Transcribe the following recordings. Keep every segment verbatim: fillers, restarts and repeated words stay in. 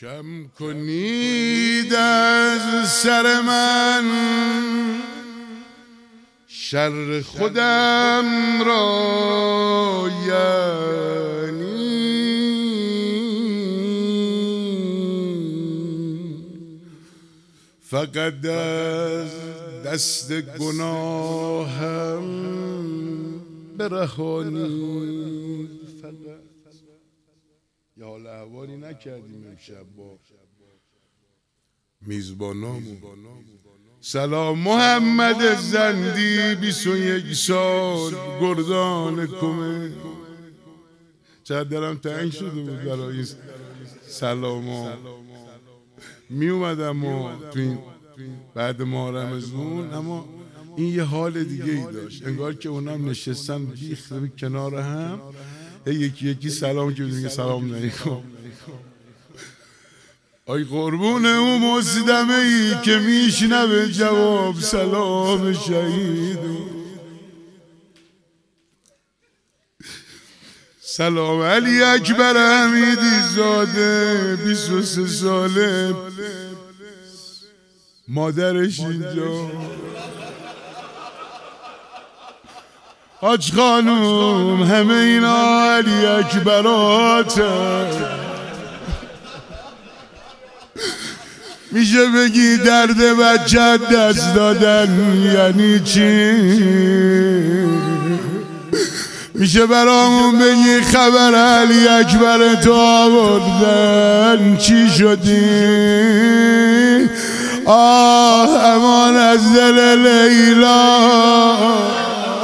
کم کنید از سر من شر خودم را، یعنی فقط از دست گناهم برهانید. فقط یه حال احوالی نکردیم امشب با میزبانامون. سلام محمد زندی، بیست و یک سال، گردان کمه. چقدر دلم تنگ شده بود برای این سلام ها. می اومدم و تو این بعد ماه رمضان، اما این یه حال دیگه ای داشت، انگار که اونم نشستن بیخ کنار هم، یکی یکی سلام که میگه سلام علیکم. آی قربون اون مصدمه ای که میشنوه جواب سلام شهید. سلام علی اکبر حمیدی زاده، بیست و سه ساله، مادرش اینجا. حاج خانوم همه اینا علی اکبراته. میشه بگی درد بچه دست دادن یعنی چی؟ میشه برامون بگی خبر علی اکبر تو آوردن چی شدی؟ آه امان از دل لیلا.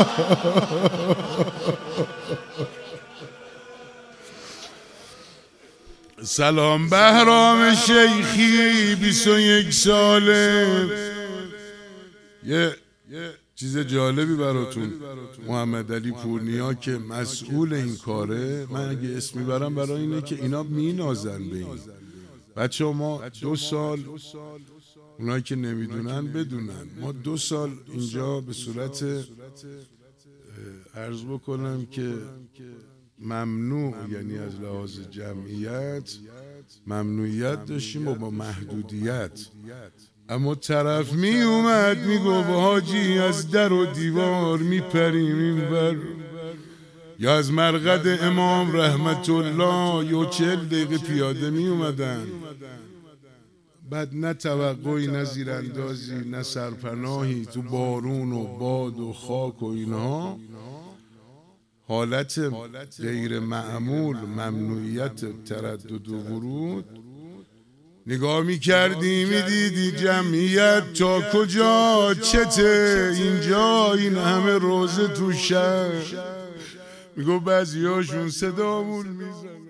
سلام بهرام شیخی، بیست و یک ساله. یه چیز جالبی براتون، محمد علی پورنیا که مسئول این کاره، من اگه اسمی برم برای اینه که اینا مینازن به این بچه. ما دو سال، اونایی که نمیدونن بدونن، ما دو سال اینجا به صورت عرض بکنم که ممنوع، یعنی از لحاظ جمعیت ممنوعیت داشتیم و با محدودیت. اما طرف می اومد می گفت حاجی از در و دیوار می پریم این بر، یا از مرقد امام رحمت الله یا چهل دقیقه پیاده می اومدن. بعد نه توقعی، نه زیراندازی، نه سرپناهی، تو بارون و باد و خاک و اینها، حالت غیر معمول، ممنوعیت تردد و ورود. نگاه میکردی میدیدی جمعیت تا کجا چته اینجا، این همه روزه تو شهر. میگو بعضی هاشون صدامون میزن.